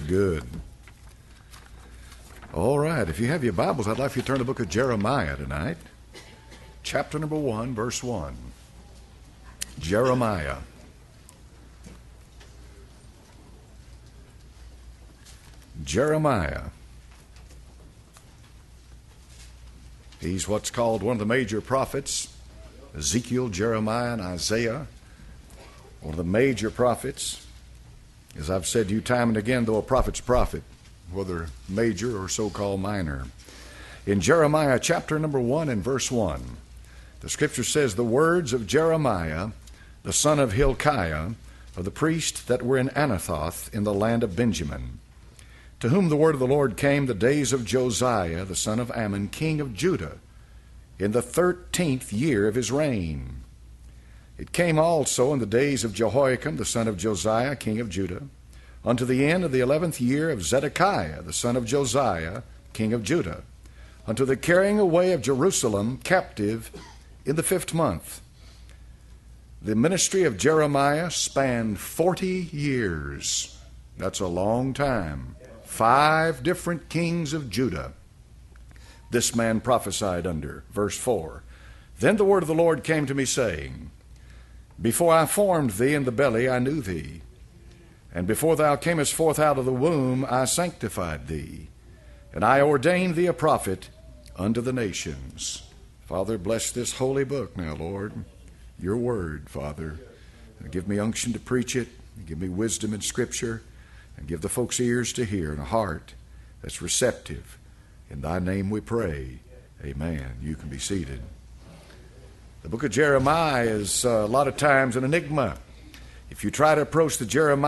Good. All right, if you have your Bibles, I'd like for you to turn to the book of Jeremiah tonight. Chapter number 1, verse 1. Jeremiah. Jeremiah. He's what's called one of the major prophets. Ezekiel, Jeremiah, and Isaiah. One of the major prophets. As I've said to you time and again, though a prophet's a prophet, whether major or so-called minor. In Jeremiah chapter number 1 and verse 1, the scripture says, the words of Jeremiah, the son of Hilkiah, of the priest that were in Anathoth in the land of Benjamin, to whom the word of the Lord came the days of Josiah, the son of Ammon, king of Judah, in the 13th year of his reign. It came also in the days of Jehoiakim, the son of Josiah, king of Judah, unto the end of the 11th year of Zedekiah, the son of Josiah, king of Judah, unto the carrying away of Jerusalem captive in the 5th month. The ministry of Jeremiah spanned 40 years. That's a long time. 5 different kings of Judah this man prophesied under. Verse 4, then the word of the Lord came to me, saying, before I formed thee in the belly I knew thee, and before thou camest forth out of the womb I sanctified thee, and I ordained thee a prophet unto the nations. Father, bless this holy book now, Lord, your word, Father. And give me unction to preach it, and give me wisdom in Scripture, and give the folks ears to hear and a heart that's receptive. In thy name we pray. Amen. You can be seated. The book of Jeremiah is a lot of times an enigma. If you try to approach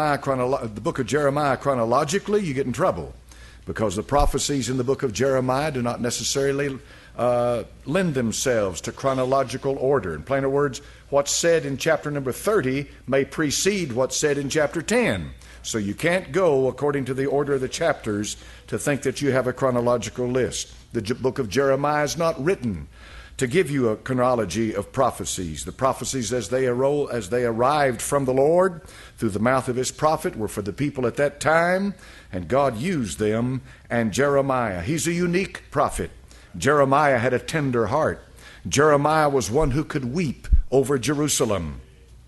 the book of Jeremiah chronologically, you get in trouble, because the prophecies in the book of Jeremiah do not necessarily lend themselves to chronological order. In plainer words, what's said in chapter number 30 may precede what's said in chapter 10. So you can't go according to the order of the chapters to think that you have a chronological list. The book of Jeremiah is not written to give you a chronology of prophecies. The prophecies as they arrived from the Lord through the mouth of his prophet were for the people at that time, and God used them. And Jeremiah, he's a unique prophet. Jeremiah had a tender heart. Jeremiah was one who could weep over Jerusalem.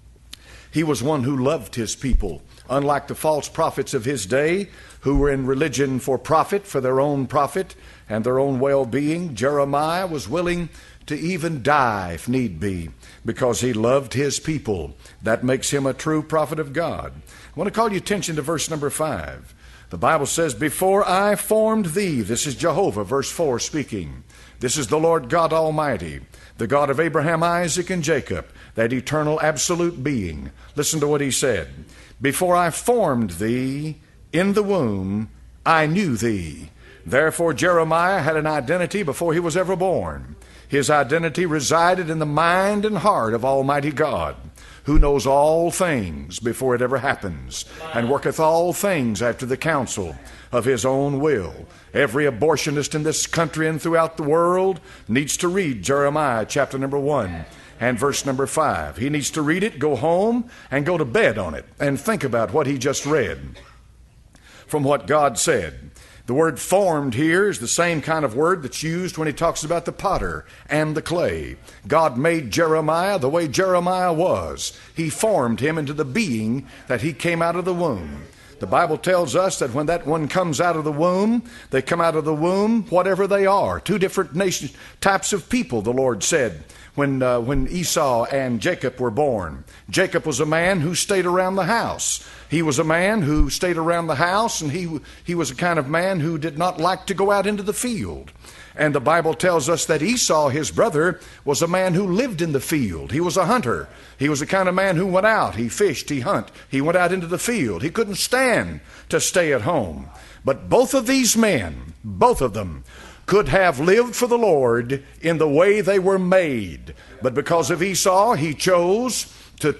He was one who loved his people. Unlike the false prophets of his day, who were in religion for profit, for their own profit and their own well-being, Jeremiah was willing to even die if need be, because he loved his people. That makes him a true prophet of God. I want to call your attention to verse number 5. The Bible says, before I formed thee, this is Jehovah, verse 4 speaking. This is the Lord God Almighty, the God of Abraham, Isaac, and Jacob, that eternal absolute being. Listen to what he said. Before I formed thee in the womb, I knew thee. Therefore Jeremiah had an identity before he was ever born. His identity resided in the mind and heart of Almighty God, who knows all things before it ever happens, and worketh all things after the counsel of his own will. Every abortionist in this country and throughout the world needs to read Jeremiah chapter number 1 and verse number 5. He needs to read it, go home, and go to bed on it, and think about what he just read from what God said. The word formed here is the same kind of word that's used when he talks about the potter and the clay. God made Jeremiah the way Jeremiah was. He formed him into the being that he came out of the womb. The Bible tells us that when that one comes out of the womb, they come out of the womb whatever they are. 2 different types of people, the Lord said, when Esau and Jacob were born. Jacob was a man who stayed around the house. He was a man who stayed around the house, and he was a kind of man who did not like to go out into the field. And the Bible tells us that Esau, his brother, was a man who lived in the field. He was a hunter. He was the kind of man who went out. He fished, he hunted. He went out into the field. He couldn't stand to stay at home. But both of these men, both of them, could have lived for the Lord in the way they were made. But because of Esau, he chose to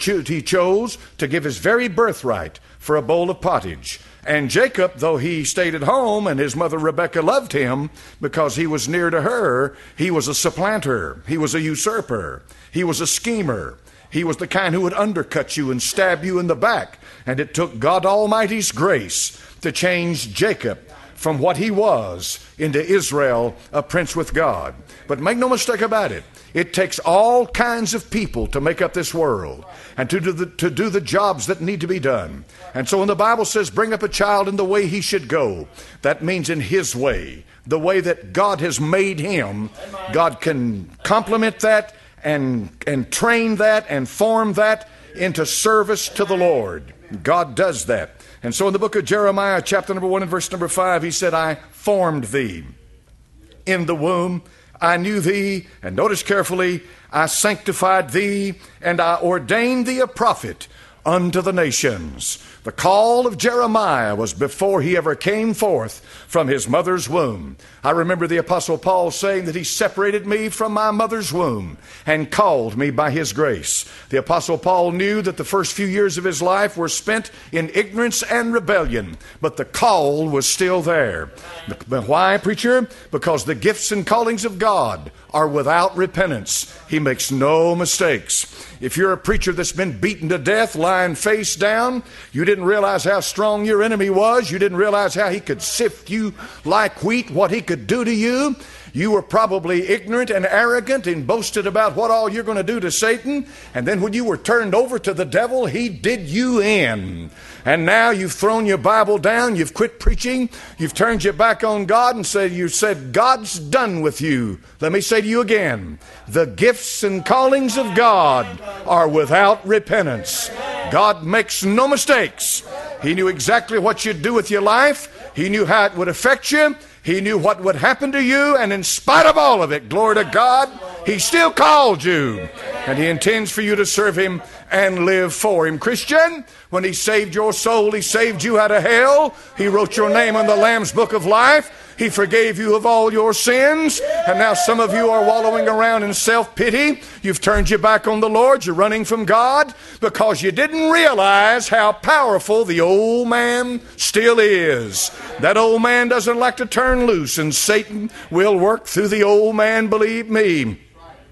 give his very birthright for a bowl of pottage. And Jacob, though he stayed at home and his mother Rebekah loved him because he was near to her, he was a supplanter. He was a usurper. He was a schemer. He was the kind who would undercut you and stab you in the back. And it took God Almighty's grace to change Jacob from what he was into Israel, a prince with God. But make no mistake about it, it takes all kinds of people to make up this world and to do the jobs that need to be done. And so when the Bible says, bring up a child in the way he should go, that means in his way, the way that God has made him. God can complement that and train that and form that into service to the Lord. God does that. And so in the book of Jeremiah, chapter number 1 and verse number 5, he said, I formed thee in the womb. I knew thee, and notice carefully, I sanctified thee, and I ordained thee a prophet unto the nations. The call of Jeremiah was before he ever came forth from his mother's womb. I remember the Apostle Paul saying that he separated me from my mother's womb and called me by his grace. The Apostle Paul knew that the first few years of his life were spent in ignorance and rebellion, but the call was still there. Why, preacher? Because the gifts and callings of God are without repentance. He makes no mistakes. If you're a preacher that's been beaten to death, lying face down, you didn't realize how strong your enemy was. You didn't realize how he could sift you like wheat, what he could do to you. You were probably ignorant and arrogant and boasted about what all you're going to do to Satan. And then when you were turned over to the devil, he did you in. And now you've thrown your Bible down, you've quit preaching, you've turned your back on God and you said, God's done with you. Let me say to you again, the gifts and callings of God are without repentance. God makes no mistakes. He knew exactly what you'd do with your life. He knew how it would affect you. He knew what would happen to you, and in spite of all of it, glory to God, He still called you, and He intends for you to serve Him and live for Him. Christian, when He saved your soul, He saved you out of hell. He wrote your name in the Lamb's Book of Life. He forgave you of all your sins. And now some of you are wallowing around in self-pity. You've turned your back on the Lord. You're running from God because you didn't realize how powerful the old man still is. That old man doesn't like to turn loose, and Satan will work through the old man, believe me.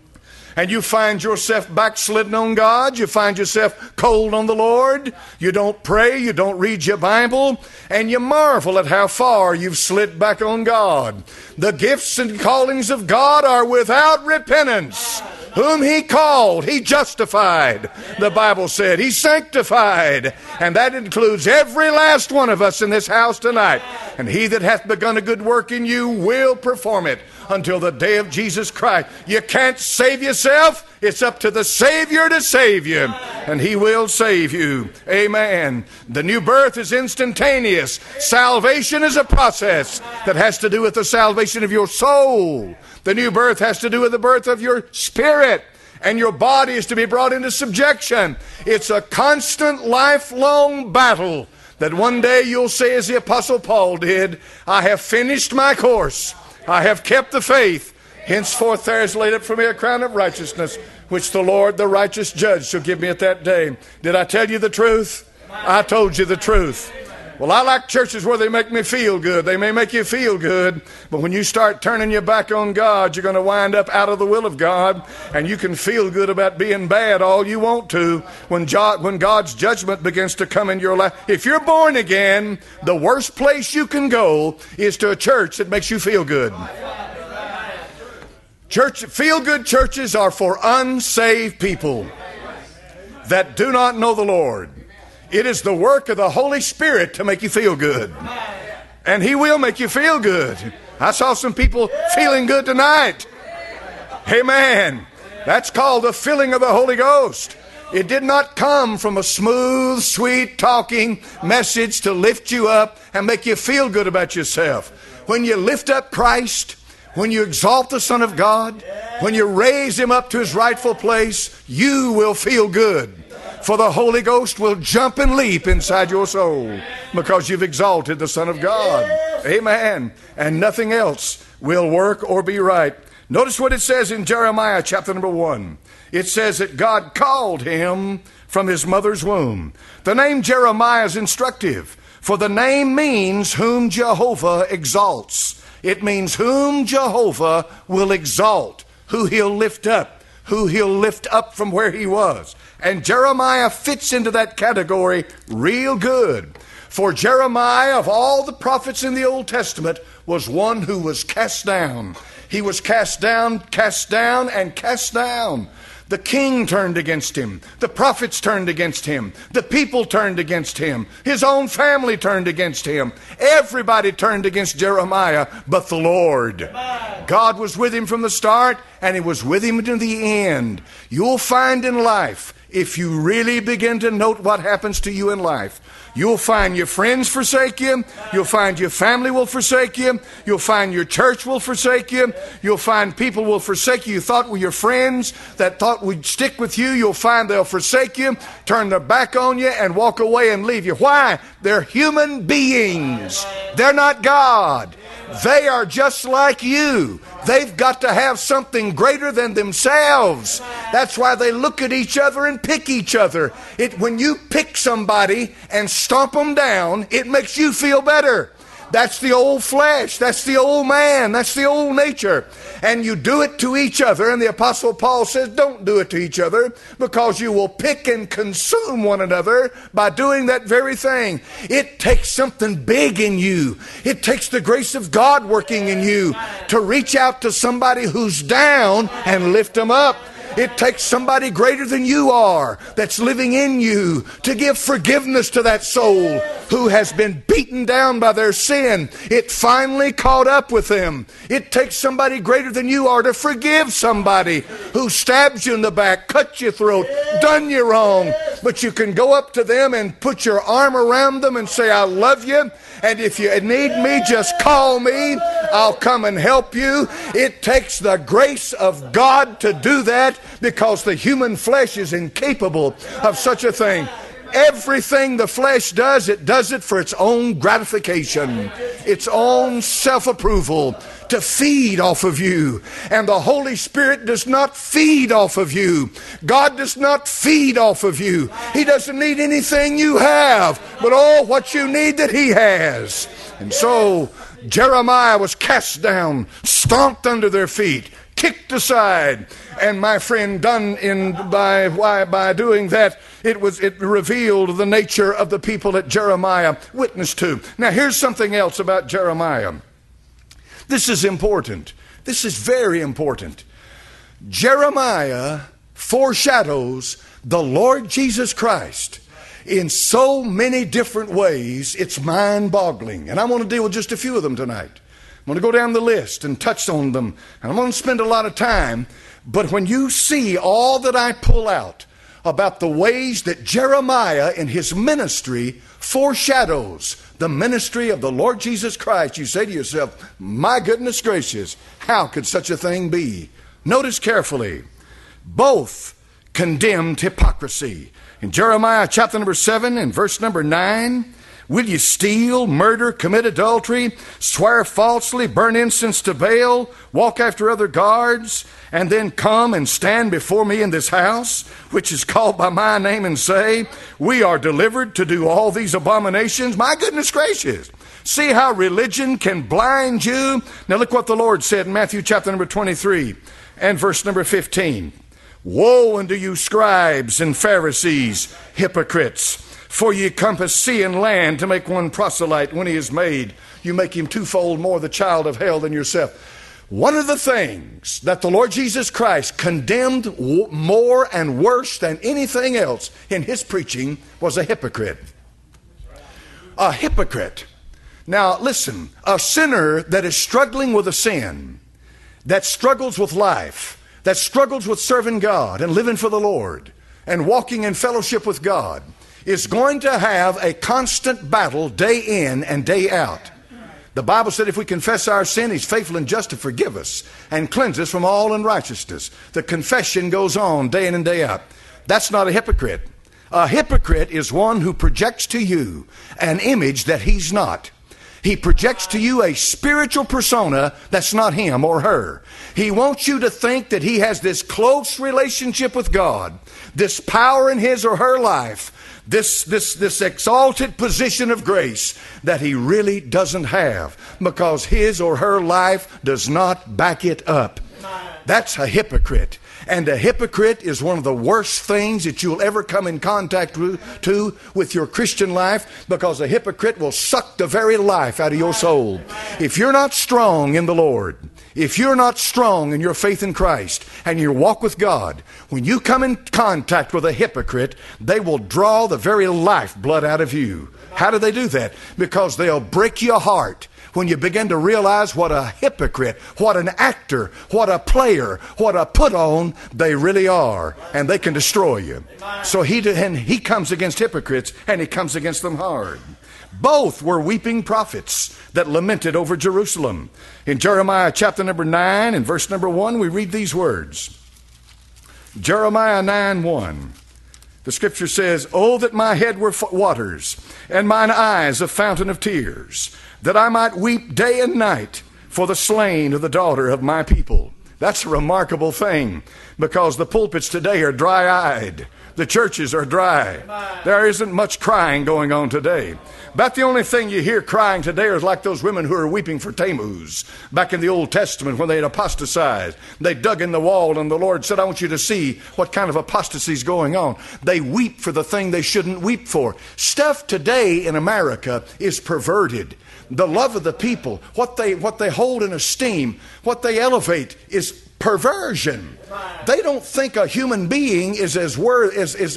And you find yourself backslidden on God. You find yourself cold on the Lord. You don't pray. You don't read your Bible. And you marvel at how far you've slid back on God. The gifts and callings of God are without repentance. Whom He called, He justified, the Bible said. He sanctified. And that includes every last one of us in this house tonight. And He that hath begun a good work in you will perform it until the day of Jesus Christ. You can't save yourself. It's up to the Savior to save you. And He will save you. Amen. The new birth is instantaneous. Salvation is a process that has to do with the salvation of your soul. The new birth has to do with the birth of your spirit. And your body is to be brought into subjection. It's a constant, lifelong battle that one day you'll say, as the Apostle Paul did, I have finished my course. I have kept the faith. Henceforth there is laid up for me a crown of righteousness, which the Lord, the righteous judge, shall give me at that day. Did I tell you the truth? I told you the truth. Well, I like churches where they make me feel good. They may make you feel good, but when you start turning your back on God, you're going to wind up out of the will of God, and you can feel good about being bad all you want to when God's judgment begins to come in your life. If you're born again, the worst place you can go is to a church that makes you feel good. Feel-good churches are for unsaved people that do not know the Lord. It is the work of the Holy Spirit to make you feel good. And He will make you feel good. I saw some people feeling good tonight. Amen. That's called the filling of the Holy Ghost. It did not come from a smooth, sweet talking message to lift you up and make you feel good about yourself. When you lift up Christ, when you exalt the Son of God, when you raise Him up to His rightful place, you will feel good. For the Holy Ghost will jump and leap inside your soul because you've exalted the Son of God. Amen. And nothing else will work or be right. Notice what it says in Jeremiah chapter number 1. It says that God called him from his mother's womb. The name Jeremiah is instructive, for the name means whom Jehovah exalts. It means whom Jehovah will exalt, who He'll lift up, who he'll lift up from where he was. And Jeremiah fits into that category real good. For Jeremiah, of all the prophets in the Old Testament, was one who was cast down. He was cast down, and cast down. The king turned against him. The prophets turned against him. The people turned against him. His own family turned against him. Everybody turned against Jeremiah but the Lord. God was with him from the start, and he was with him to the end. You'll find in life, if you really begin to note what happens to you in life, you'll find your friends forsake you. You'll find your family will forsake you. You'll find your church will forsake you. You'll find people will forsake you. You thought were your friends that thought would stick with you. You'll find they'll forsake you, turn their back on you, and walk away and leave you. Why? They're human beings. They're not God. They are just like you. They've got to have something greater than themselves. That's why they look at each other and pick each other. When you pick somebody and stomp them down, it makes you feel better. That's the old flesh. That's the old man. That's the old nature. And you do it to each other. And the Apostle Paul says, don't do it to each other, because you will pick and consume one another by doing that very thing. It takes something big in you. It takes the grace of God working in you to reach out to somebody who's down and lift them up. It takes somebody greater than you are that's living in you to give forgiveness to that soul who has been beaten down by their sin. It finally caught up with them. It takes somebody greater than you are to forgive somebody who stabs you in the back, cut your throat, done you wrong. But you can go up to them and put your arm around them and say, I love you. And if you need me, just call me. I'll come and help you. It takes the grace of God to do that, because the human flesh is incapable of such a thing. Everything the flesh does, it does it for its own gratification, its own self-approval, to feed off of you. And the Holy Spirit does not feed off of you. God does not feed off of you. He doesn't need anything you have, but all what you need that He has. And so Jeremiah was cast down, stomped under their feet, kicked aside. And my friend, by doing that, it revealed the nature of the people that Jeremiah witnessed to. Now here's something else about Jeremiah. This is important. This is very important. Jeremiah foreshadows the Lord Jesus Christ in so many different ways, it's mind-boggling. And I want to deal with just a few of them tonight. I'm going to go down the list and touch on them. And I'm going to spend a lot of time. But when you see all that I pull out about the ways that Jeremiah in his ministry foreshadows the ministry of the Lord Jesus Christ, you say to yourself, my goodness gracious, how could such a thing be? Notice carefully, both condemned hypocrisy. In Jeremiah chapter number 7 and verse number 9, will you steal, murder, commit adultery, swear falsely, burn incense to Baal, walk after other gods, and then come and stand before me in this house, which is called by my name, and say, we are delivered to do all these abominations? My goodness gracious. See how religion can blind you? Now look what the Lord said in Matthew chapter number 23 and verse number 15. Woe unto you, scribes and Pharisees, hypocrites! For ye compass sea and land to make one proselyte. When he is made, you make him twofold more the child of hell than yourself. One of the things that the Lord Jesus Christ condemned more and worse than anything else in his preaching was a hypocrite. A hypocrite. Now listen, a sinner that is struggling with a sin, that struggles with life, that struggles with serving God and living for the Lord and walking in fellowship with God, is going to have a constant battle day in and day out. The Bible said if we confess our sin, He's faithful and just to forgive us and cleanse us from all unrighteousness. The confession goes on day in and day out. That's not a hypocrite. A hypocrite is one who projects to you an image that he's not. He projects to you a spiritual persona that's not him or her. He wants you to think that he has this close relationship with God, this power in his or her life, this exalted position of grace that he really doesn't have, because his or her life does not back it up. That's a hypocrite. And a hypocrite is one of the worst things that you'll ever come in contact with your Christian life, because a hypocrite will suck the very life out of your soul. If you're not strong in the Lord, if you're not strong in your faith in Christ and your walk with God, when you come in contact with a hypocrite, they will draw the very lifeblood out of you. How do they do that? Because they'll break your heart when you begin to realize what a hypocrite, what an actor, what a player, what a put-on they really are, and they can destroy you. So he comes against hypocrites, and he comes against them hard. Both were weeping prophets that lamented over Jerusalem. In Jeremiah chapter number 9 and verse number 1, we read these words. Jeremiah 9:1. The scripture says, "Oh, that my head were waters, and mine eyes a fountain of tears, that I might weep day and night for the slain of the daughter of my people." That's a remarkable thing, because the pulpits today are dry-eyed. The churches are dry. There isn't much crying going on today. About the only thing you hear crying today is like those women who are weeping for Tammuz back in the Old Testament when they had apostatized. They dug in the wall, and the Lord said, "I want you to see what kind of apostasy is going on." They weep for the thing they shouldn't weep for. Stuff today in America is perverted. The love of the people, what they hold in esteem, what they elevate is perversion. They don't think a human being is as worth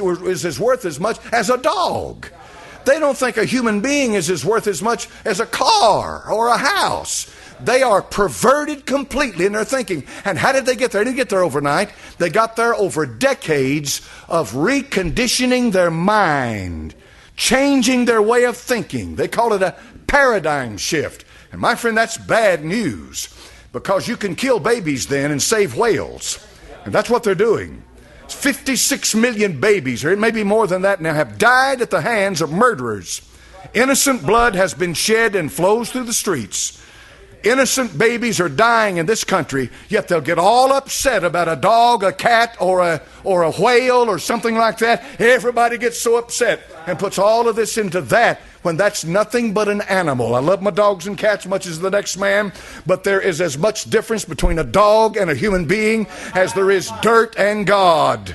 as much as a dog. They don't think a human being is as worth as much as a car or a house. They are perverted completely in their thinking. And how did they get there? They didn't get there overnight. They got there over decades of reconditioning their mind, changing their way of thinking. They call it a paradigm shift. And my friend, that's bad news, because you can kill babies then and save whales. And that's what they're doing. 56 million babies, or it may be more than that now, have died at the hands of murderers. Innocent blood has been shed and flows through the streets. Innocent babies are dying in this country, yet they'll get all upset about a dog, a cat, or a whale or something like that. Everybody gets so upset and puts all of this into that, when that's nothing but an animal. I love my dogs and cats much as the next man, but there is as much difference between a dog and a human being as there is dirt and God.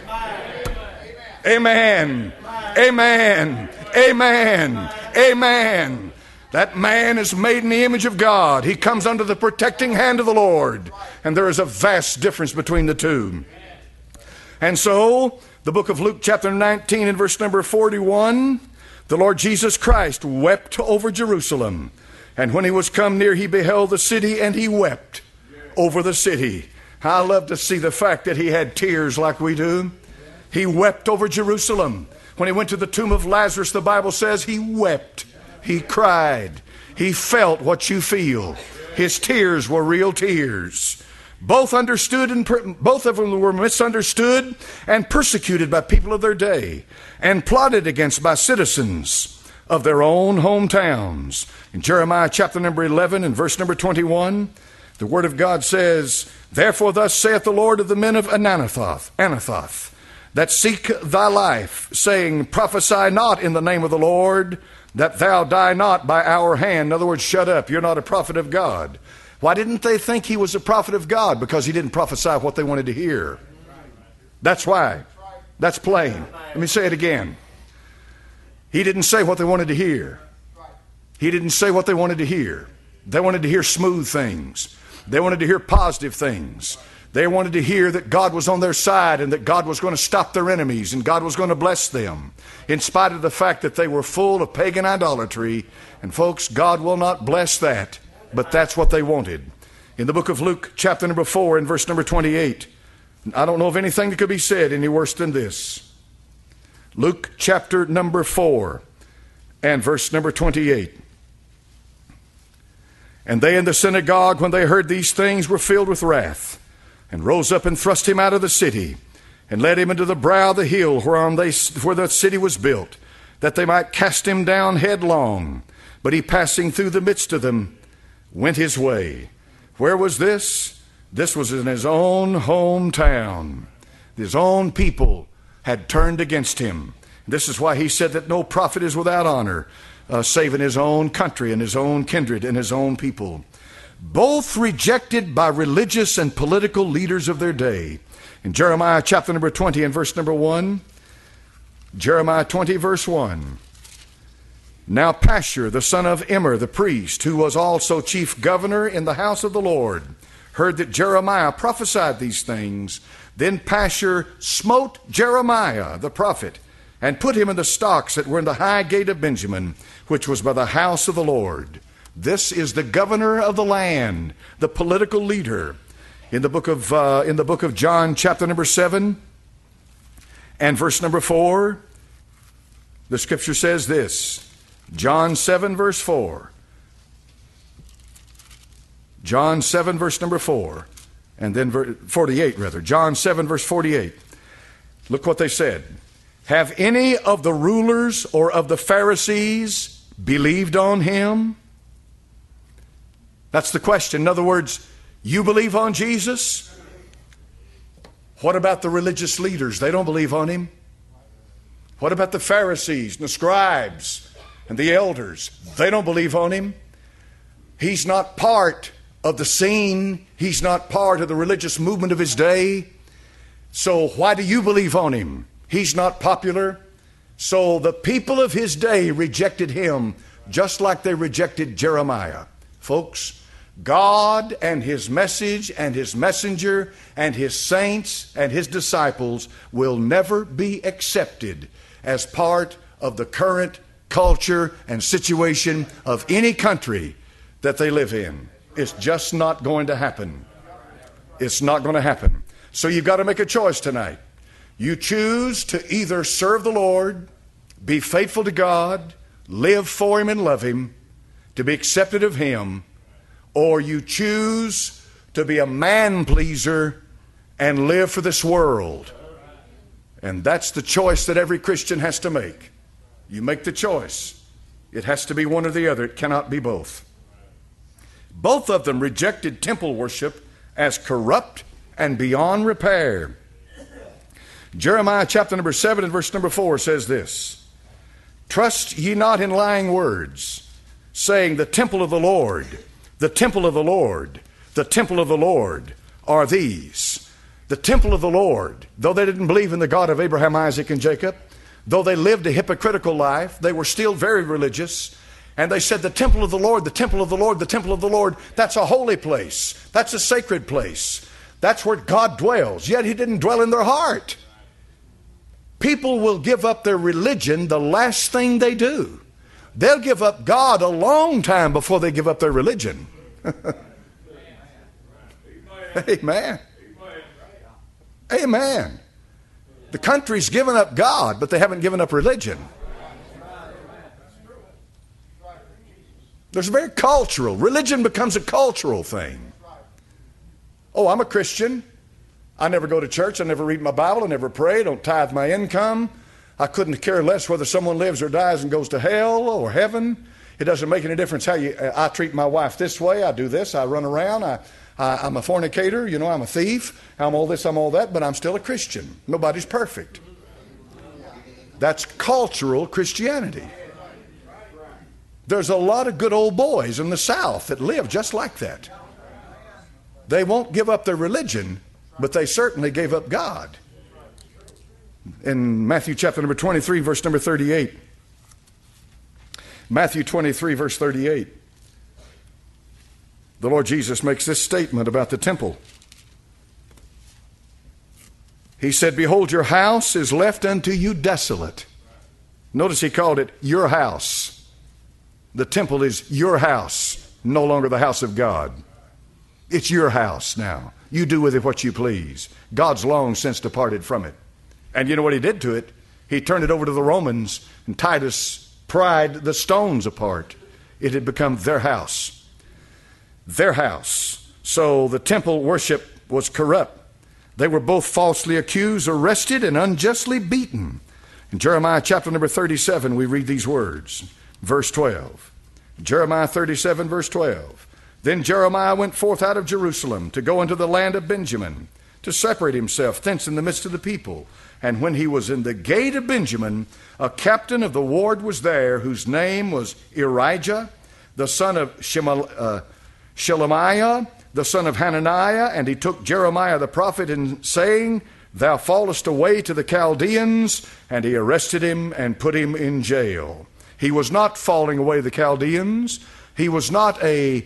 Amen. Amen. Amen. Amen. That man is made in the image of God. He comes under the protecting hand of the Lord. And there is a vast difference between the two. And so, the book of Luke chapter 19 and verse number 41, the Lord Jesus Christ wept over Jerusalem. And when he was come near, he beheld the city, and he wept over the city. I love to see the fact that he had tears like we do. He wept over Jerusalem. When he went to the tomb of Lazarus, the Bible says he wept. He cried. He felt what you feel. His tears were real tears. Both understood, and both of them were misunderstood and persecuted by people of their day, and plotted against by citizens of their own hometowns. In Jeremiah chapter number 11 and verse number 21, the word of God says, "Therefore thus saith the Lord of the men of Anathoth, that seek thy life, saying, Prophesy not in the name of the Lord, that thou die not by our hand." In other words, shut up. You're not a prophet of God. Why didn't they think he was a prophet of God? Because he didn't prophesy what they wanted to hear. That's why. That's plain. Let me say it again. He didn't say what they wanted to hear. He didn't say what they wanted to hear. They wanted to hear smooth things. They wanted to hear positive things. They wanted to hear that God was on their side, and that God was going to stop their enemies, and God was going to bless them, in spite of the fact that they were full of pagan idolatry. And folks, God will not bless that, but that's what they wanted. In the book of Luke chapter number 4 and verse number 28, I don't know of anything that could be said any worse than this. Luke chapter number 4 and verse number 28. "And they in the synagogue, when they heard these things, were filled with wrath, and rose up and thrust him out of the city, and led him into the brow of the hill where the city was built, that they might cast him down headlong. But he, passing through the midst of them, went his way." Where was this? This was in his own hometown. His own people had turned against him. This is why he said that no prophet is without honor, save in his own country and his own kindred and his own people. Both rejected by religious and political leaders of their day. In Jeremiah chapter number 20 and verse number 1, Jeremiah 20 verse 1, now Pashur, the son of Immer, the priest, who was also chief governor in the house of the Lord, heard that Jeremiah prophesied these things. Then Pashur smote Jeremiah the prophet, and put him in the stocks that were in the high gate of Benjamin, which was by the house of the Lord. This is the governor of the land, the political leader. In the book of John, chapter number 7, and verse number 4, the scripture says this. John 7 verse 4. John 7 verse number 4. And then 48 rather. John 7 verse 48. Look what they said. Have any of the rulers or of the Pharisees believed on him? That's the question. In other words, you believe on Jesus? What about the religious leaders? They don't believe on him. What about the Pharisees and the scribes and the elders? They don't believe on him. He's not part of the scene. He's not part of the religious movement of his day. So why do you believe on him? He's not popular. So the people of his day rejected him just like they rejected Jeremiah. Folks, God and his message and his messenger and his saints and his disciples will never be accepted as part of the current culture and situation of any country that they live in. It's just not going to happen. It's not going to happen. So you've got to make a choice tonight. You choose to either serve the Lord, be faithful to God, live for him and love him, to be accepted of him, or you choose to be a man pleaser and live for this world. And that's the choice that every Christian has to make. You make the choice. It has to be one or the other. It cannot be both. Both of them rejected temple worship as corrupt and beyond repair. Jeremiah chapter number 7 and verse number 4 says this. Trust ye not in lying words, saying, the temple of the Lord, the temple of the Lord, the temple of the Lord are these. The temple of the Lord, though they didn't believe in the God of Abraham, Isaac, and Jacob, though they lived a hypocritical life, they were still very religious. And they said, the temple of the Lord, the temple of the Lord, the temple of the Lord, that's a holy place. That's a sacred place. That's where God dwells. Yet he didn't dwell in their heart. People will give up their religion the last thing they do. They'll give up God a long time before they give up their religion. Amen. Amen. The country's given up God, but they haven't given up religion. There's very cultural. Religion becomes a cultural thing. Oh, I'm a Christian. I never go to church. I never read my Bible. I never pray. I don't tithe my income. I couldn't care less whether someone lives or dies and goes to hell or heaven. It doesn't make any difference how I treat my wife this way. I do this. I run around. I'm a fornicator. You know, I'm a thief. I'm all this, I'm all that, but I'm still a Christian. Nobody's perfect. That's cultural Christianity. There's a lot of good old boys in the South that live just like that. They won't give up their religion, but they certainly gave up God. In Matthew chapter number 23, verse number 38. Matthew 23, verse 38. The Lord Jesus makes this statement about the temple. He said, behold, your house is left unto you desolate. Notice he called it your house. The temple is your house, no longer the house of God. It's your house now. You do with it what you please. God's long since departed from it. And you know what he did to it? He turned it over to the Romans, and Titus pried the stones apart. It had become their house. Their house. So the temple worship was corrupt. They were both falsely accused, arrested, and unjustly beaten. In Jeremiah chapter number 37, we read these words. Verse 12. Jeremiah 37, verse 12. Then Jeremiah went forth out of Jerusalem to go into the land of Benjamin, to separate himself thence in the midst of the people. And when he was in the gate of Benjamin, a captain of the ward was there, whose name was Irijah, the son of Shelemiah, the son of Hananiah, and he took Jeremiah the prophet, and saying, Thou fallest away to the Chaldeans, and he arrested him and put him in jail. He was not falling away to the Chaldeans. He was not a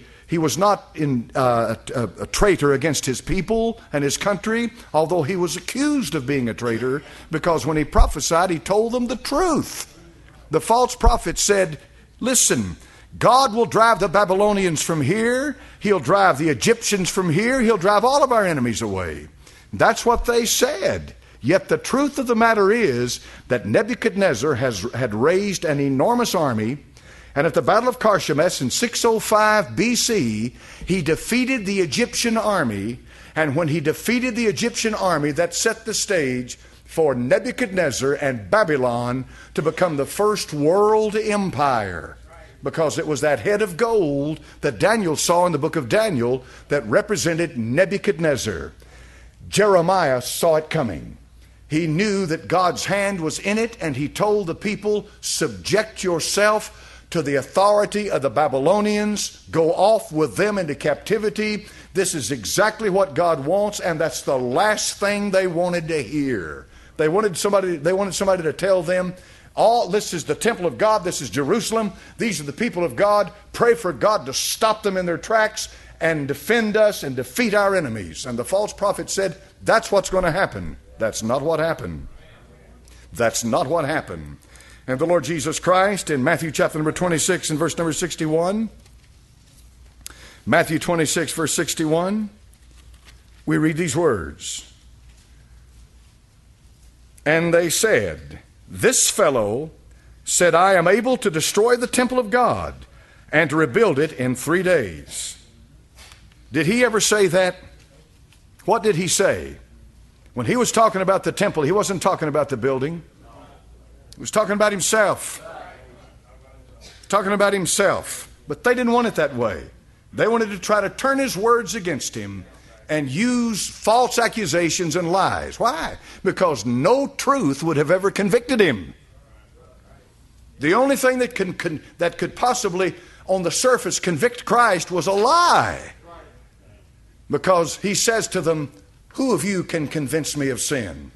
traitor against his people and his country, although he was accused of being a traitor, because when he prophesied, he told them the truth. The false prophet said, listen, God will drive the Babylonians from here. He'll drive the Egyptians from here. He'll drive all of our enemies away. That's what they said. Yet the truth of the matter is that Nebuchadnezzar had raised an enormous army, and at the Battle of Carchemish in 605 BC, he defeated the Egyptian army, and when he defeated the Egyptian army, that set the stage for Nebuchadnezzar and Babylon to become the first world empire, because it was that head of gold that Daniel saw in the book of Daniel that represented Nebuchadnezzar. Jeremiah saw it coming. He knew that God's hand was in it, and he told the people, subject yourself to the authority of the Babylonians. Go off with them into captivity. This is exactly what God wants, and that's the last thing they wanted to hear. They wanted somebody to tell them, this is the temple of God, this is Jerusalem, these are the people of God. Pray for God to stop them in their tracks and defend us and defeat our enemies. And the false prophet said, that's what's going to happen. That's not what happened. That's not what happened. And the Lord Jesus Christ in Matthew chapter number 26 and verse number 61, Matthew 26 verse 61, we read these words. And they said, This fellow said, I am able to destroy the temple of God and to rebuild it in 3 days. Did he ever say that? What did he say? When he was talking about the temple, he wasn't talking about the building. He was talking about himself. Talking about himself. But they didn't want it that way. They wanted to try to turn his words against him and use false accusations and lies. Why? Because no truth would have ever convicted him. The only thing that could possibly on the surface convict Christ was a lie. Because he says to them, who of you can convince me of sin?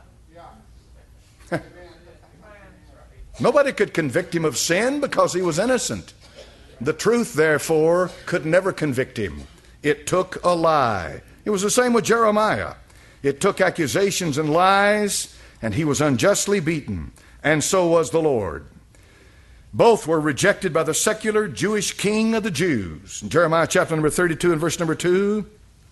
Nobody could convict him of sin because he was innocent. The truth, therefore, could never convict him. It took a lie. It was the same with Jeremiah. It took accusations and lies, and he was unjustly beaten. And so was the Lord. Both were rejected by the secular Jewish king of the Jews. In Jeremiah chapter number 32 and verse number 2.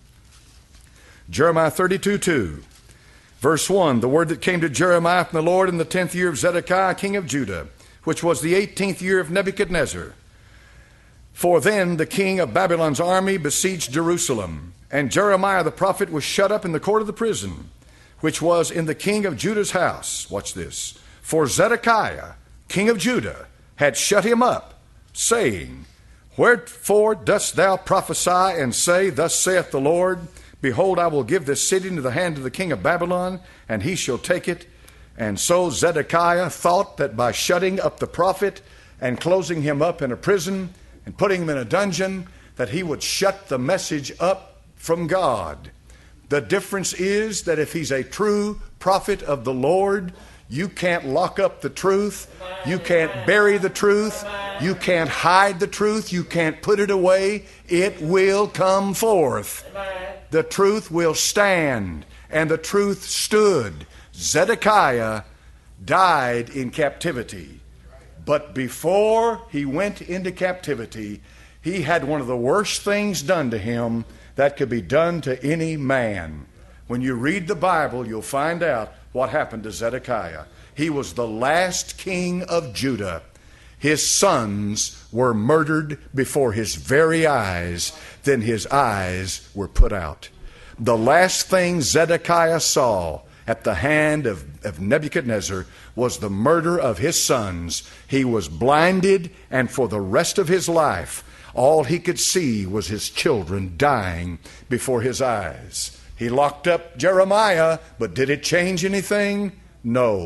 Jeremiah 32:2. Verse 1, the word that came to Jeremiah from the Lord in the 10th year of Zedekiah, king of Judah, which was the 18th year of Nebuchadnezzar. For then the king of Babylon's army besieged Jerusalem, and Jeremiah the prophet was shut up in the court of the prison, which was in the king of Judah's house. Watch this. For Zedekiah, king of Judah, had shut him up, saying, Wherefore dost thou prophesy and say, Thus saith the Lord, Behold, I will give this city into the hand of the king of Babylon, and he shall take it. And so Zedekiah thought that by shutting up the prophet and closing him up in a prison and putting him in a dungeon, that he would shut the message up from God. The difference is that if he's a true prophet of the Lord, you can't lock up the truth. You can't bury the truth. You can't hide the truth. You can't put it away. It will come forth. The truth will stand. And the truth stood. Zedekiah died in captivity. But before he went into captivity, he had one of the worst things done to him that could be done to any man. When you read the Bible, you'll find out what happened to Zedekiah. He was the last king of Judah. His sons were murdered before his very eyes. Then his eyes were put out. The last thing Zedekiah saw at the hand of Nebuchadnezzar was the murder of his sons. He was blinded, and for the rest of his life, all he could see was his children dying before his eyes. He locked up Jeremiah, but did it change anything? No.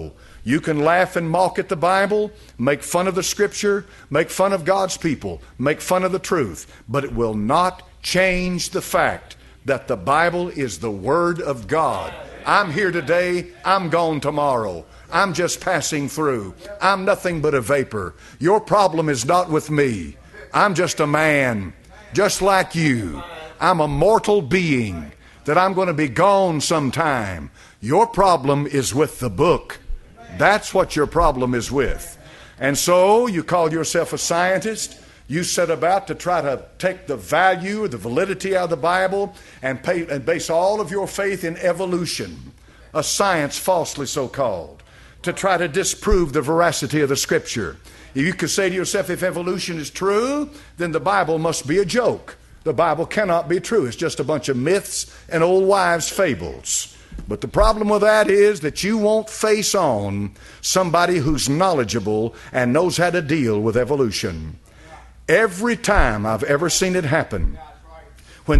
You can laugh and mock at the Bible, make fun of the Scripture, make fun of God's people, make fun of the truth, but it will not change the fact that the Bible is the Word of God. I'm here today, I'm gone tomorrow. I'm just passing through. I'm nothing but a vapor. Your problem is not with me. I'm just a man, just like you. I'm a mortal being that I'm going to be gone sometime. Your problem is with the book. That's what your problem is with. And so you call yourself a scientist. You set about to try to take the value, the validity out of the Bible and base all of your faith in evolution, a science falsely so called, to try to disprove the veracity of the Scripture. You could say to yourself, if evolution is true, then the Bible must be a joke. The Bible cannot be true. It's just a bunch of myths and old wives' fables. But the problem with that is that you won't face on somebody who's knowledgeable and knows how to deal with evolution. Every time I've ever seen it happen, when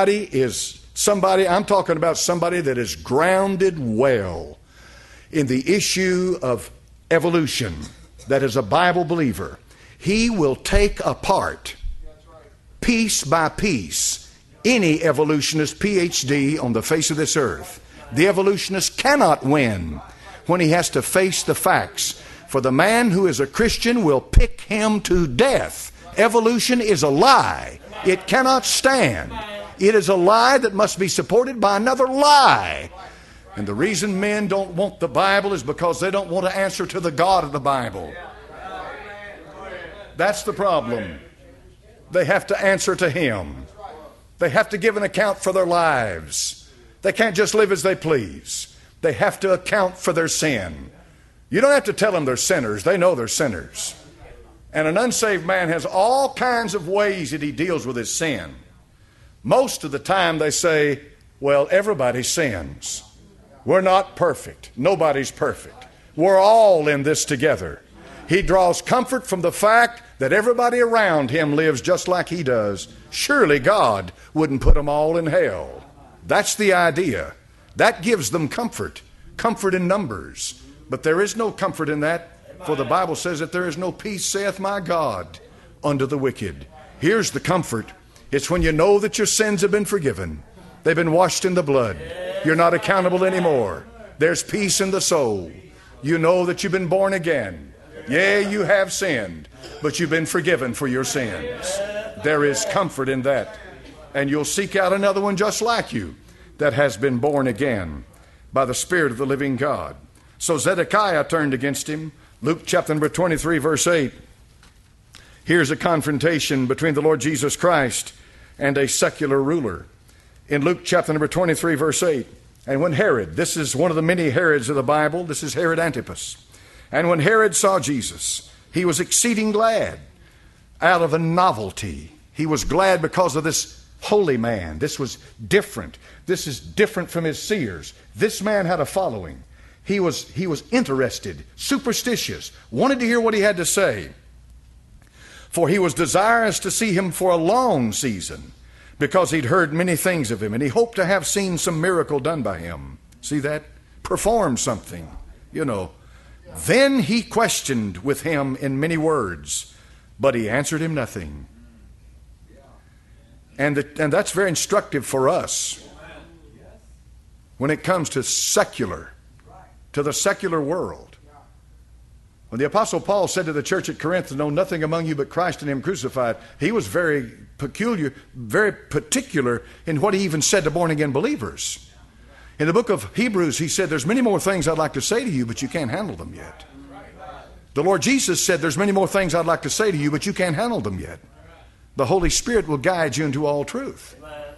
I'm talking about somebody that is grounded well in the issue of evolution, that is a Bible believer, he will take apart, piece by piece, any evolutionist PhD on the face of this earth. The evolutionist cannot win when he has to face the facts. For the man who is a Christian will pick him to death. Evolution is a lie. It cannot stand. It is a lie that must be supported by another lie. And the reason men don't want the Bible is because they don't want to answer to the God of the Bible. That's the problem. They have to answer to Him. They have to give an account for their lives. They can't just live as they please. They have to account for their sin. You don't have to tell them they're sinners. They know they're sinners. And an unsaved man has all kinds of ways that he deals with his sin. Most of the time they say, well, everybody sins. We're not perfect. Nobody's perfect. We're all in this together. He draws comfort from the fact that everybody around him lives just like he does. Surely God wouldn't put them all in hell. That's the idea. That gives them comfort. Comfort in numbers. But there is no comfort in that. For the Bible says that there is no peace, saith my God, unto the wicked. Here's the comfort. It's when you know that your sins have been forgiven. They've been washed in the blood. You're not accountable anymore. There's peace in the soul. You know that you've been born again. Yea, you have sinned, but you've been forgiven for your sins. There is comfort in that. And you'll seek out another one just like you that has been born again by the Spirit of the living God. So Zedekiah turned against him. Luke chapter number 23, verse 8. Here's a confrontation between the Lord Jesus Christ and a secular ruler. In Luke chapter number 23, verse 8. And when Herod, this is one of the many Herods of the Bible, this is Herod Antipas. And when Herod saw Jesus, he was exceeding glad out of a novelty. He was glad because of this holy man. This was different. This is different from his seers. This man had a following. He was interested, superstitious, wanted to hear what he had to say. For he was desirous to see him for a long season, because he'd heard many things of him, and he hoped to have seen some miracle done by him. See that? Perform something, you know. Then he questioned with him in many words, but he answered him nothing. And that's very instructive for us when it comes to to the secular world. When the Apostle Paul said to the church at Corinth, know nothing among you but Christ and Him crucified, he was very particular in what he even said to born-again believers. In the book of Hebrews, he said, there's many more things I'd like to say to you, but you can't handle them yet. The Lord Jesus said, there's many more things I'd like to say to you, but you can't handle them yet. The Holy Spirit will guide you into all truth.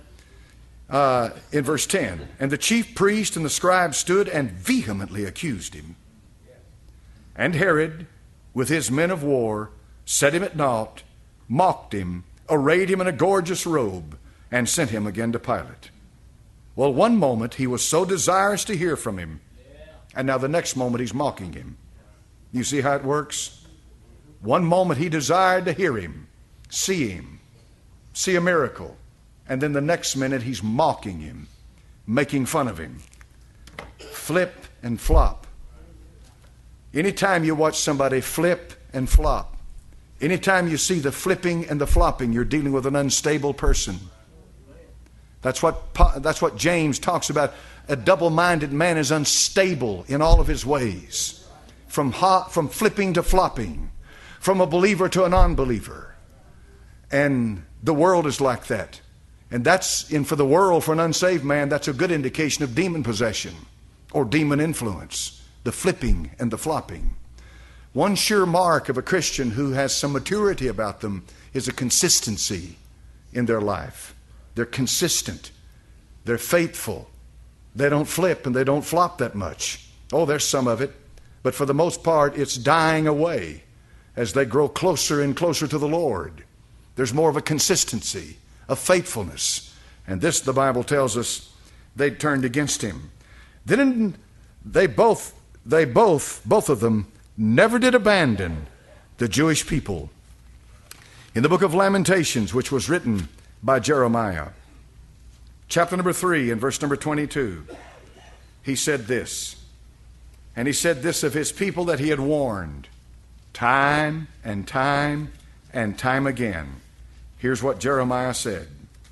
In verse 10, and the chief priest and the scribe stood and vehemently accused him. And Herod, with his men of war, set him at naught, mocked him, arrayed him in a gorgeous robe, and sent him again to Pilate. Well, one moment he was so desirous to hear from him, and now the next moment he's mocking him. You see how it works? One moment he desired to hear him, see a miracle. And then the next minute he's mocking him, making fun of him. Flip and flop. Anytime you watch somebody flip and flop, anytime you see the flipping and the flopping, you're dealing with an unstable person. That's what James talks about. A double-minded man is unstable in all of his ways. From flipping to flopping, from a believer to a non-believer. And the world is like that. And for the world, for an unsaved man, that's a good indication of demon possession or demon influence, the flipping and the flopping. One sure mark of a Christian who has some maturity about them is a consistency in their life. They're consistent. They're faithful. They don't flip and they don't flop that much. Oh, there's some of it. But for the most part, it's dying away as they grow closer and closer to the Lord. There's more of a consistency, a faithfulness. And this, the Bible tells us, they turned against him. Then they both of them never did abandon the Jewish people. In the book of Lamentations, which was written by Jeremiah, chapter number 3 and verse number 22, he said this. And he said this of his people that he had warned time and time and time again. Here's what Jeremiah said.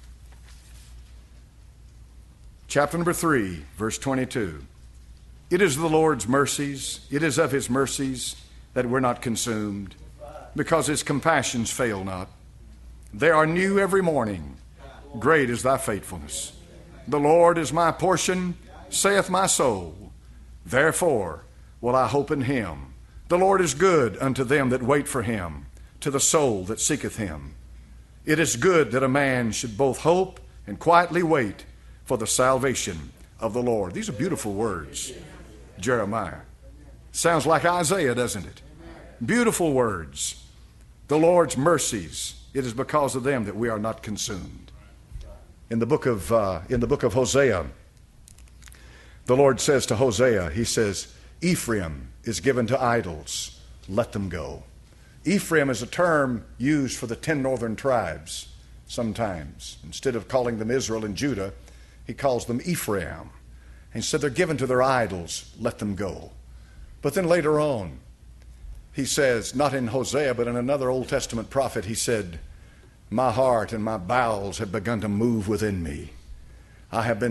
Chapter number 3, verse 22. It is the Lord's mercies, it is of his mercies that we're not consumed, because his compassions fail not. They are new every morning. Great is thy faithfulness. The Lord is my portion, saith my soul. Therefore will I hope in him. The Lord is good unto them that wait for him, to the soul that seeketh him. It is good that a man should both hope and quietly wait for the salvation of the Lord. These are beautiful words, Jeremiah. Sounds like Isaiah, doesn't it? Beautiful words. The Lord's mercies, it is because of them that we are not consumed. In the book of Hosea, the Lord says to Hosea, he says, Ephraim is given to idols, let them go. Ephraim is a term used for the 10 northern tribes sometimes. Instead of calling them Israel and Judah, he calls them Ephraim. And said they're given to their idols, let them go. But then later on, he says, not in Hosea, but in another Old Testament prophet, he said, my heart and my bowels have begun to move within me. I have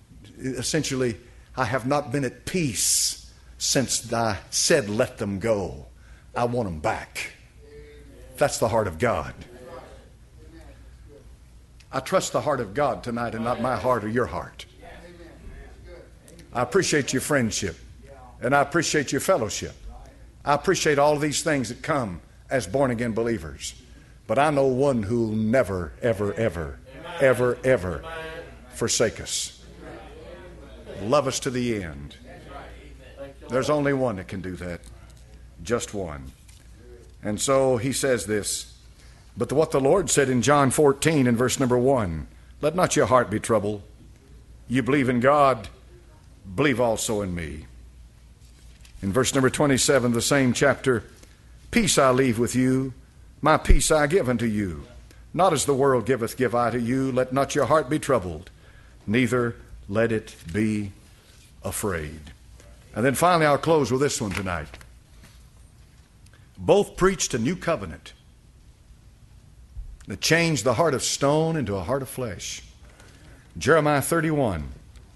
not been at peace since I said, let them go. I want them back. That's the heart of God. I trust the heart of God tonight and not my heart or your heart. I appreciate your friendship and I appreciate your fellowship. I appreciate all of these things that come as born-again believers. But I know one who will never, ever, ever, ever, ever forsake us. Love us to the end. There's only one that can do that. Just one. And so he says this. But what the Lord said in John 14 and verse number 1, let not your heart be troubled. You believe in God, believe also in me. In verse number 27, the same chapter, peace I leave with you, my peace I give unto you. Not as the world giveth, give I to you. Let not your heart be troubled, neither let it be afraid. And then finally, I'll close with this one tonight. Both preached a new covenant that changed the heart of stone into a heart of flesh. Jeremiah 31,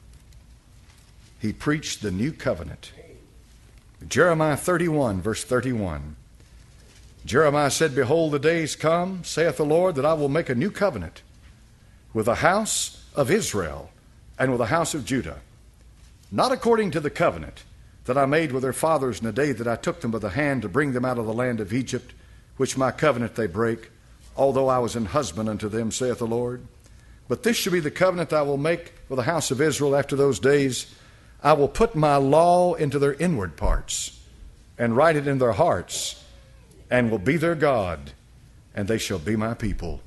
he preached the new covenant. Jeremiah 31, verse 31. Jeremiah said, behold, the days come, saith the Lord, that I will make a new covenant with the house of Israel and with the house of Judah, not according to the covenant that I made with their fathers in the day that I took them by the hand to bring them out of the land of Egypt, which my covenant they break, although I was an husband unto them, saith the Lord. But this shall be the covenant I will make with the house of Israel after those days. I will put my law into their inward parts and write it in their hearts, and will be their God, and they shall be my people.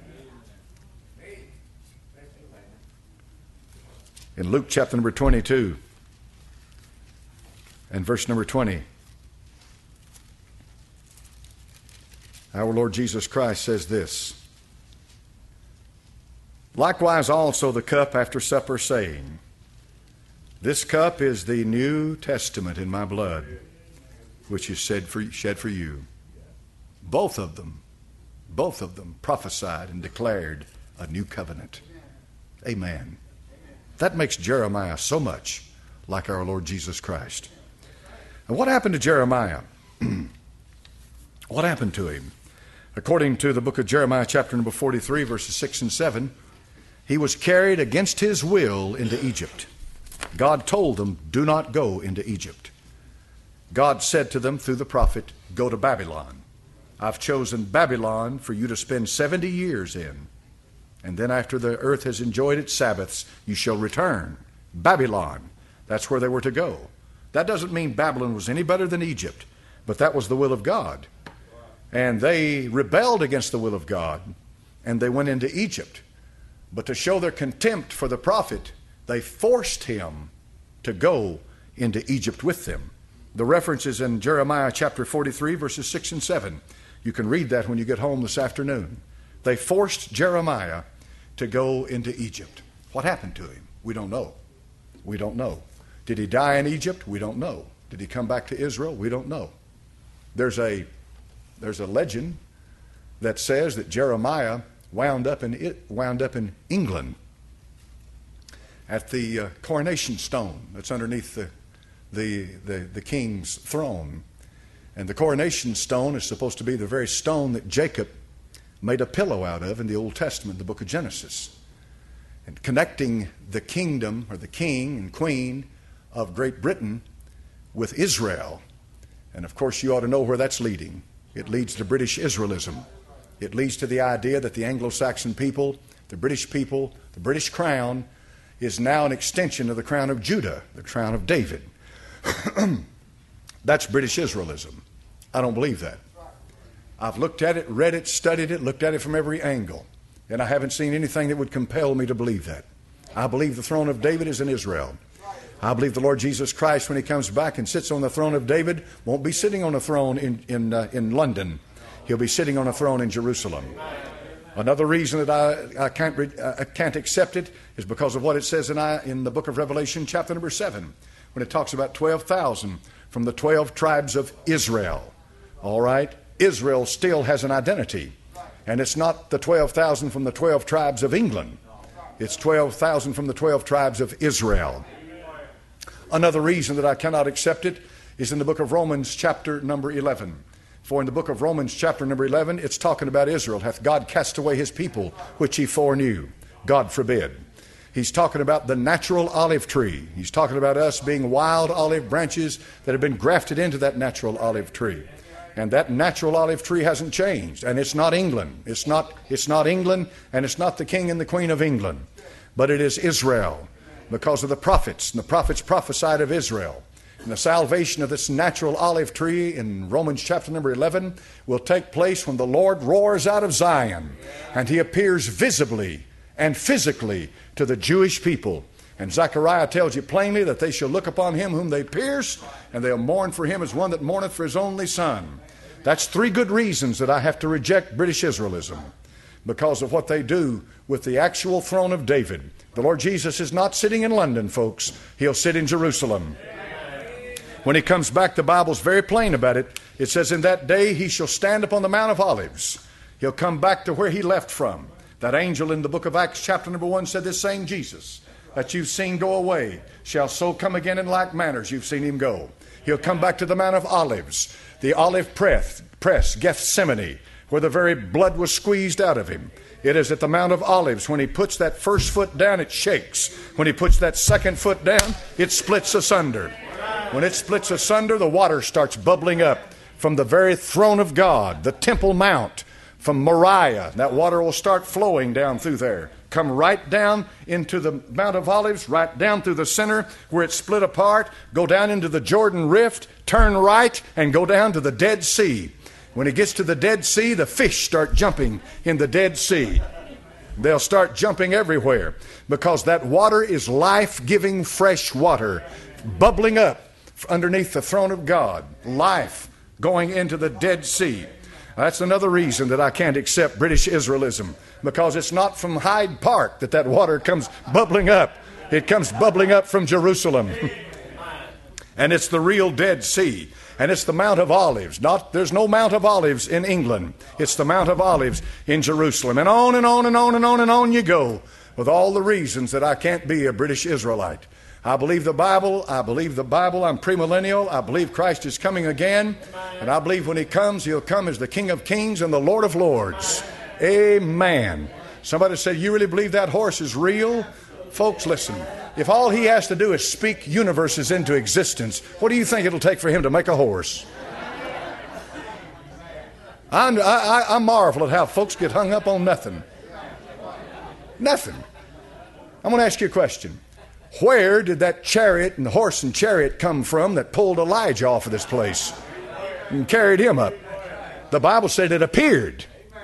In Luke chapter number 22 and verse number 20, our Lord Jesus Christ says this, likewise also the cup after supper, saying, this cup is the New Testament in my blood. which is shed for you. Both of them prophesied and declared a new covenant. Amen. That makes Jeremiah so much like our Lord Jesus Christ. And what happened to Jeremiah? What happened to him? According to the book of Jeremiah, chapter number 43, verses 6 and 7, he was carried against his will into Egypt. God told them, do not go into Egypt. God said to them through the prophet, go to Babylon. I've chosen Babylon for you to spend 70 years in. And then after the earth has enjoyed its Sabbaths, you shall return. Babylon. That's where they were to go. That doesn't mean Babylon was any better than Egypt, but that was the will of God. And they rebelled against the will of God, and they went into Egypt. But to show their contempt for the prophet, they forced him to go into Egypt with them. The reference is in Jeremiah chapter 43, verses 6 and 7. You can read that when you get home this afternoon. They forced Jeremiah to go into Egypt. What happened to him? We don't know. We don't know. Did he die in Egypt? We don't know. Did he come back to Israel? We don't know. There's a legend that says that Jeremiah wound up in England at the coronation stone that's underneath the king's throne. And the coronation stone is supposed to be the very stone that Jacob made a pillow out of in the Old Testament, the book of Genesis. And connecting the kingdom, or the king and queen of Great Britain with Israel. And of course you ought to know where that's leading. It leads to British Israelism. It leads to the idea that the Anglo-Saxon people, the British crown, is now an extension of the crown of Judah, the crown of David. That's British Israelism. I don't believe that. I've looked at it, read it, studied it, looked at it from every angle, and I haven't seen anything that would compel me to believe that. I believe the throne of David is in Israel. I believe the Lord Jesus Christ, when he comes back and sits on the throne of David, won't be sitting on a throne in London. He'll be sitting on a throne in Jerusalem. Another reason that I can't accept it is because of what it says in the book of Revelation, chapter number 7, when it talks about 12,000 from the 12 tribes of Israel. All right? Israel still has an identity. And it's not the 12,000 from the 12 tribes of England. It's 12,000 from the 12 tribes of Israel. Another reason that I cannot accept it is in the book of Romans, chapter number 11. For in the book of Romans, chapter number 11, it's talking about Israel. Hath God cast away his people, which he foreknew? God forbid. He's talking about the natural olive tree. He's talking about us being wild olive branches that have been grafted into that natural olive tree. And that natural olive tree hasn't changed. And it's not England. It's not England, and it's not the king and the queen of England. But it is Israel, because of the prophets. And the prophets prophesied of Israel. And the salvation of this natural olive tree in Romans chapter number 11 will take place when the Lord roars out of Zion. And he appears visibly and physically to the Jewish people. And Zechariah tells you plainly that they shall look upon him whom they pierced, and they'll mourn for him as one that mourneth for his only son. That's 3 good reasons that I have to reject British Israelism, because of what they do with the actual throne of David. The Lord Jesus is not sitting in London, folks. He'll sit in Jerusalem. When he comes back, the Bible's very plain about it. It says, in that day he shall stand upon the Mount of Olives. He'll come back to where he left from. That angel in the book of Acts chapter number 1 said, this same Jesus that you've seen go away shall so come again in like manner as you've seen him go. He'll come back to the Mount of Olives, the olive press, Gethsemane, where the very blood was squeezed out of him. It is at the Mount of Olives. When he puts that first foot down, it shakes. When he puts that second foot down, it splits asunder. When it splits asunder, the water starts bubbling up from the very throne of God, the Temple Mount, from Moriah. That water will start flowing down through there. Come right down into the Mount of Olives, right down through the center where it's split apart, go down into the Jordan Rift, turn right, and go down to the Dead Sea. When it gets to the Dead Sea, the fish start jumping in the Dead Sea. They'll start jumping everywhere because that water is life-giving fresh water bubbling up underneath the throne of God. Life going into the Dead Sea. That's another reason that I can't accept British Israelism, because it's not from Hyde Park that water comes bubbling up. It comes bubbling up from Jerusalem. And it's the real Dead Sea. And it's the Mount of Olives. There's no Mount of Olives in England. It's the Mount of Olives in Jerusalem. And on and on and on and on and on you go with all the reasons that I can't be a British Israelite. I believe the Bible. I'm premillennial. I believe Christ is coming again. And I believe when He comes, He'll come as the King of Kings and the Lord of Lords. Amen. Somebody said, you really believe that horse is real? Folks, listen. If all he has to do is speak universes into existence, what do you think it'll take for him to make a horse? I marvel at how folks get hung up on nothing. Nothing. I'm going to ask you a question. Where did that chariot and horse and chariot come from that pulled Elijah off of this place and carried him up? The Bible said it appeared.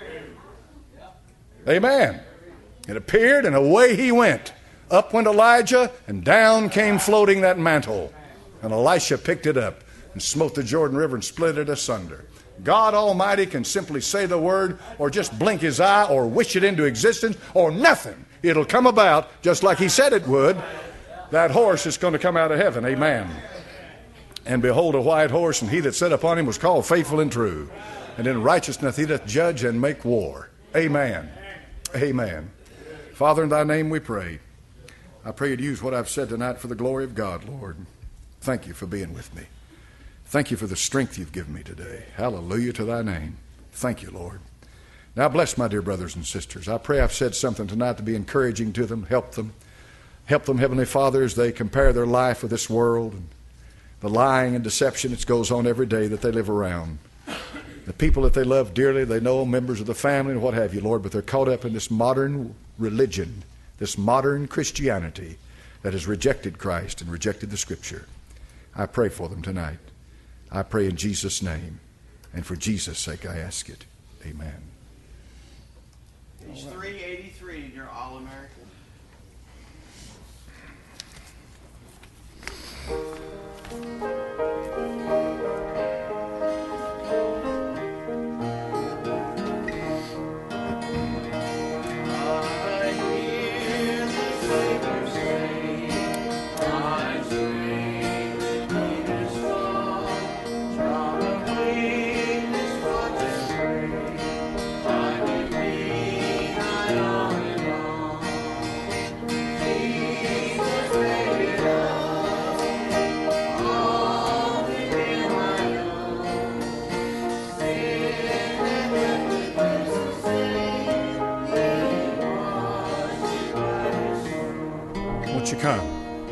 Amen. It appeared and away he went. Up went Elijah and down came floating that mantle. And Elisha picked it up and smote the Jordan River and split it asunder. God Almighty can simply say the word or just blink His eye or wish it into existence or nothing. It'll come about just like He said it would. That horse is going to come out of heaven. Amen. And behold, a white horse, and he that sat upon him was called Faithful and True. And in righteousness he doth judge and make war. Amen. Amen. Father, in Thy name we pray. I pray You'd use what I've said tonight for the glory of God, Lord. Thank You for being with me. Thank You for the strength You've given me today. Hallelujah to Thy name. Thank You, Lord. Now bless my dear brothers and sisters. I pray I've said something tonight to be encouraging to them, help them. Help them, Heavenly Father, as they compare their life with this world and the lying and deception that goes on every day that they live around. The people that they love dearly, they know, members of the family and what have you, Lord, but they're caught up in this modern religion, this modern Christianity that has rejected Christ and rejected the Scripture. I pray for them tonight. I pray in Jesus' name, and for Jesus' sake I ask it. Amen. Page 383 in your All-American. Won't you come?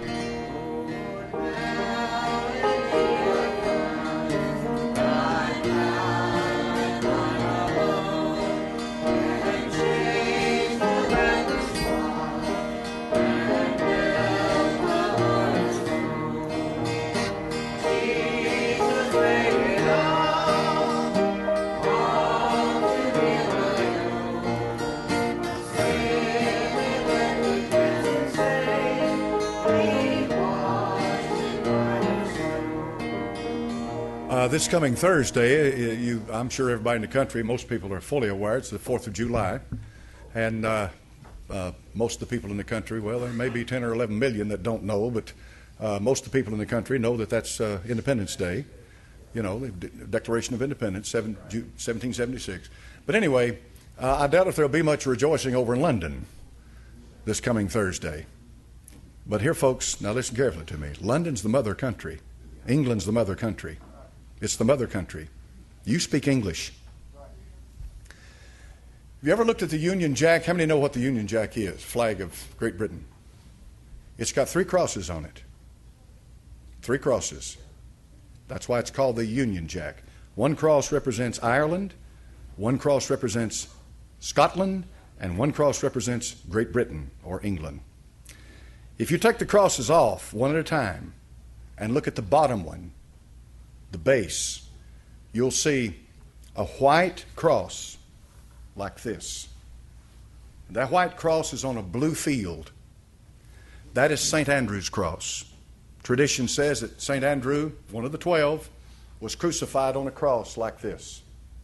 This coming Thursday, I'm sure everybody in the country, most people are fully aware, it's the 4th of July. And most of the people in the country, well, there may be 10 or 11 million that don't know, but most of the people in the country know that that's Independence Day. You know, the Declaration of Independence, 1776. But anyway, I doubt if there'll be much rejoicing over in London this coming Thursday. But here, folks, now listen carefully to me. London's the mother country. England's the mother country. It's the mother country. You speak English. Have you ever looked at the Union Jack? How many know what the Union Jack is? Flag of Great Britain. It's got 3 crosses on it. 3 crosses. That's why it's called the Union Jack. 1 cross represents Ireland, 1 cross represents Scotland, and 1 cross represents Great Britain or England. If you take the crosses off one at a time and look at the bottom one, the base, you'll see a white cross like this. That white cross is on a blue field. That is St. Andrew's cross. Tradition says that St. Andrew, one of the 12, was crucified on a cross like this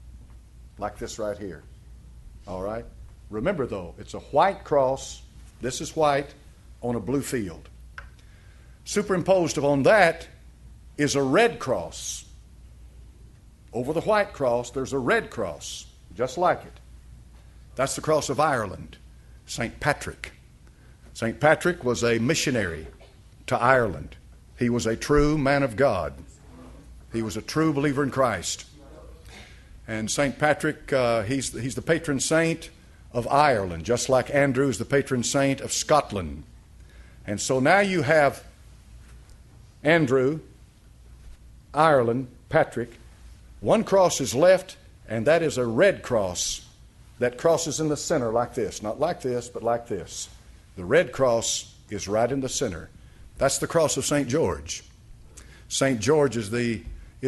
right here. All right? Remember, though, it's a white cross. This is white on a blue field. Superimposed upon that is a red cross. Over the white cross, there's a red cross, just like it. That's the cross of Ireland, St. Patrick. St. Patrick was a missionary to Ireland. He was a true man of God. He was a true believer in Christ. And St. Patrick, he's the patron saint of Ireland, just like Andrew is the patron saint of Scotland. And so now you have Andrew, Ireland, Patrick. One cross is left, and that is a red cross that crosses in the center like this. Not like this, but like this. The red cross is right in the center. That's the cross of St. George. St. George is the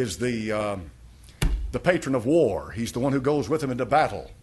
patron of war. He's the one who goes with him into battle.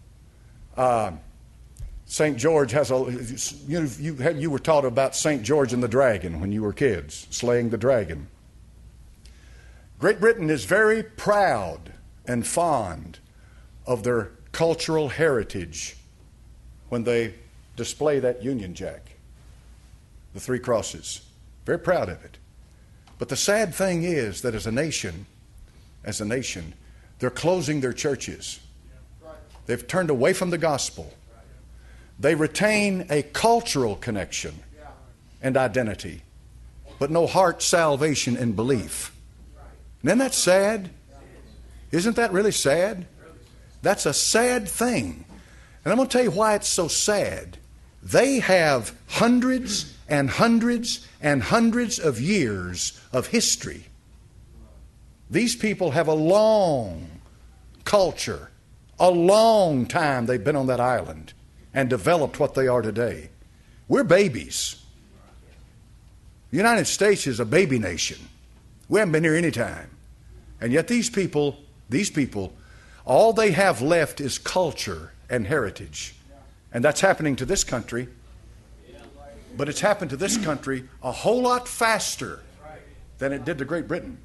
St. George has you were taught about St. George and the dragon when you were kids, slaying the dragon. Great Britain is very proud and fond of their cultural heritage when they display that Union Jack, the three crosses. Very proud of it. But the sad thing is that as a nation, they're closing their churches. They've turned away from the gospel. They retain a cultural connection and identity, but no heart salvation and belief. And isn't that sad? Isn't that really sad? That's a sad thing. And I'm going to tell you why it's so sad. They have hundreds and hundreds and hundreds of years of history. These people have a long culture, a long time they've been on that island and developed what they are today. We're babies. The United States is a baby nation. We haven't been here any time. And yet these people, all they have left is culture and heritage. And that's happening to this country. But it's happened to this country a whole lot faster than it did to Great Britain.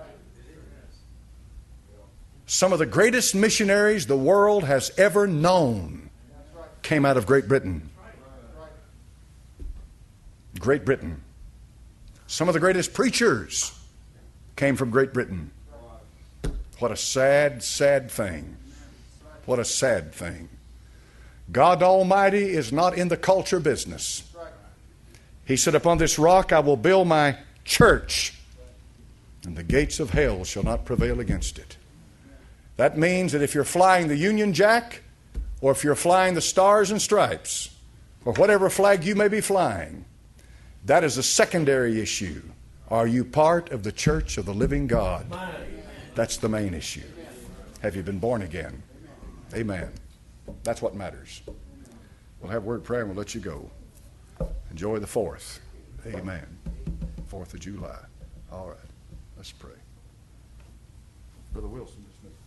Some of the greatest missionaries the world has ever known came out of Great Britain. Great Britain. Some of the greatest preachers came from Great Britain. What a sad, sad thing. What a sad thing. God Almighty is not in the culture business. He said, upon this rock I will build my church, and the gates of hell shall not prevail against it. That means that if you're flying the Union Jack, or if you're flying the Stars and Stripes, or whatever flag you may be flying, that is a secondary issue. Are you part of the church of the living God? That's the main issue. Have you been born again? Amen. That's what matters. We'll have word prayer and we'll let you go. Enjoy the 4th. Amen. 4th of July. All right. Let's pray. Brother Wilson, dismiss.